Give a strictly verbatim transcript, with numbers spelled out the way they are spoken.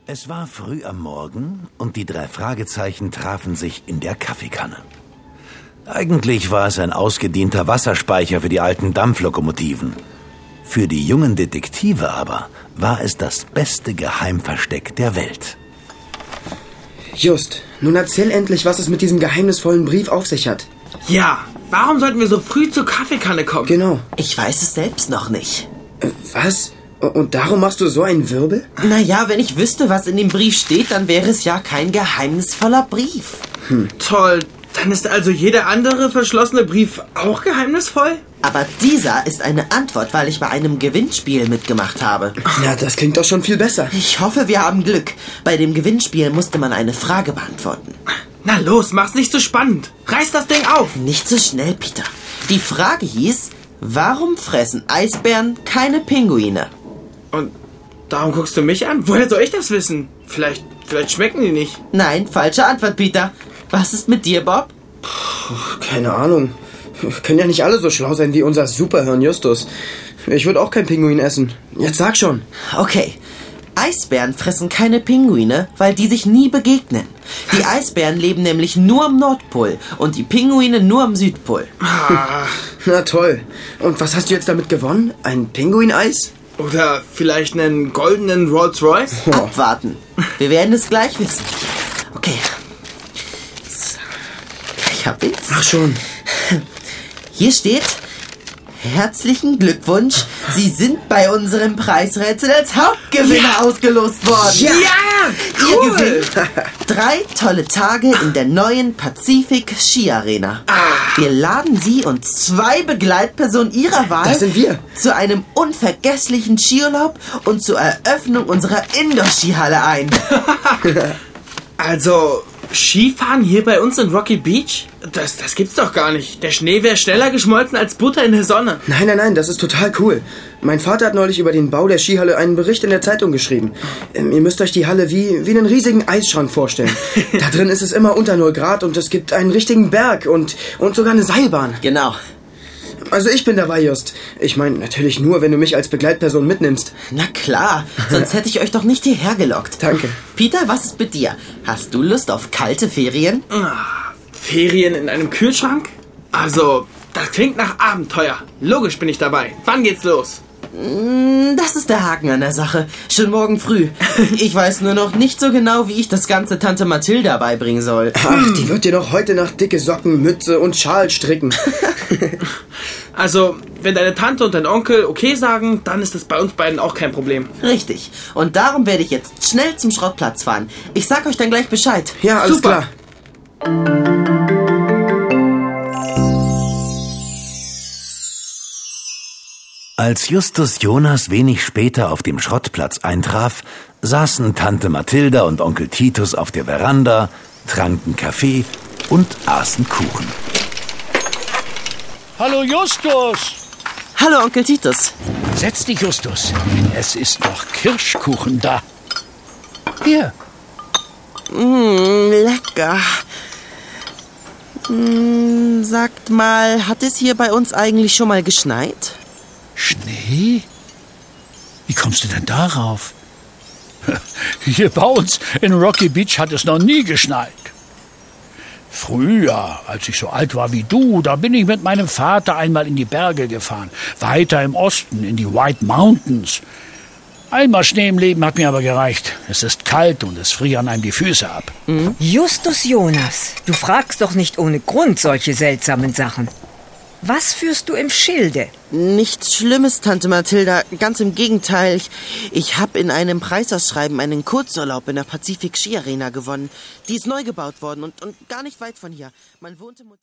Es war früh am Morgen und die drei Fragezeichen trafen sich in der Kaffeekanne. Eigentlich war es ein ausgedienter Wasserspeicher für die alten Dampflokomotiven. Für die jungen Detektive aber war es das beste Geheimversteck der Welt. Just, nun erzähl endlich, was es mit diesem geheimnisvollen Brief auf sich hat. Ja, warum sollten wir so früh zur Kaffeekanne kommen? Genau. Ich weiß es selbst noch nicht. Äh, was? Und darum machst du so einen Wirbel? Naja, wenn ich wüsste, was in dem Brief steht, dann wäre es ja kein geheimnisvoller Brief. Hm. Toll, dann ist also jeder andere verschlossene Brief auch geheimnisvoll? Aber dieser ist eine Antwort, weil ich bei einem Gewinnspiel mitgemacht habe. Na, das klingt doch schon viel besser. Ich hoffe, wir haben Glück. Bei dem Gewinnspiel musste man eine Frage beantworten. Na los, mach's nicht so spannend. Reiß das Ding auf. Nicht so schnell, Peter. Die Frage hieß, warum fressen Eisbären keine Pinguine? Und darum guckst du mich an? Woher soll ich das wissen? Vielleicht, vielleicht schmecken die nicht. Nein, falsche Antwort, Peter. Was ist mit dir, Bob? Puh, keine Ahnung. Können ja nicht alle so schlau sein wie unser Superhirn Justus. Ich würde auch kein Pinguin essen. Jetzt sag schon. Okay. Eisbären fressen keine Pinguine, weil die sich nie begegnen. Die Eisbären leben nämlich nur am Nordpol und die Pinguine nur am Südpol. Ah. Na toll. Und was hast du jetzt damit gewonnen? Ein Pinguineis? Oder vielleicht einen goldenen Rolls Royce? Oh. Abwarten. Wir werden es gleich wissen. Okay. So. Ich hab jetzt. Ach schon. Hier steht: Herzlichen Glückwunsch, Sie sind bei unserem Preisrätsel als Hauptgewinner Ja. ausgelost worden. Ja, Ihr cool. gewinnt drei tolle Tage in der neuen Pazifik Ski Arena. Wir laden Sie und zwei Begleitpersonen Ihrer Wahl Das sind wir. zu einem unvergesslichen Skiurlaub und zur Eröffnung unserer Indoor-Skihalle ein. Also, Skifahren hier bei uns in Rocky Beach? Das, das gibt's doch gar nicht. Der Schnee wäre schneller geschmolzen als Butter in der Sonne. Nein, nein, nein, das ist total cool. Mein Vater hat neulich über den Bau der Skihalle einen Bericht in der Zeitung geschrieben. Ähm, ihr müsst euch die Halle wie, wie einen riesigen Eisschrank vorstellen. Da drin ist es immer unter null Grad und es gibt einen richtigen Berg und, und sogar eine Seilbahn. Genau. Also ich bin dabei, Just. Ich meine, natürlich nur, wenn du mich als Begleitperson mitnimmst. Na klar, sonst hätte ich euch doch nicht hierher gelockt. Danke. Peter, was ist mit dir? Hast du Lust auf kalte Ferien? Ah, Ferien in einem Kühlschrank? Also, das klingt nach Abenteuer. Logisch bin ich dabei. Wann geht's los? Das ist der Haken an der Sache. Schon morgen früh. Ich weiß nur noch nicht so genau, wie ich das ganze Tante Mathilda beibringen soll. Ach, die wird dir doch heute Nacht dicke Socken, Mütze und Schal stricken. Also, wenn deine Tante und dein Onkel okay sagen, dann ist das bei uns beiden auch kein Problem. Richtig. Und darum werde ich jetzt schnell zum Schrottplatz fahren. Ich sag euch dann gleich Bescheid. Ja, alles Super. klar. Als Justus Jonas wenig später auf dem Schrottplatz eintraf, saßen Tante Mathilda und Onkel Titus auf der Veranda, tranken Kaffee und aßen Kuchen. Hallo Justus! Hallo, Onkel Titus. Setz dich, Justus. Es ist noch Kirschkuchen da. Hier. Mmh, lecker. Mmh, sagt mal, hat es hier bei uns eigentlich schon mal geschneit? Schnee? Wie kommst du denn darauf? Hier bei uns in Rocky Beach hat es noch nie geschneit. Früher, als ich so alt war wie du, da bin ich mit meinem Vater einmal in die Berge gefahren. Weiter im Osten, in die White Mountains. Einmal Schnee im Leben hat mir aber gereicht. Es ist kalt und es frieren einem die Füße ab. Mhm. Justus Jonas, du fragst doch nicht ohne Grund solche seltsamen Sachen. Was führst du im Schilde? Nichts Schlimmes, Tante Mathilda. Ganz im Gegenteil. Ich, ich habe in einem Preisausschreiben einen Kurzurlaub in der Pazifik Ski Arena gewonnen. Die ist neu gebaut worden und, und gar nicht weit von hier. Man wohnte...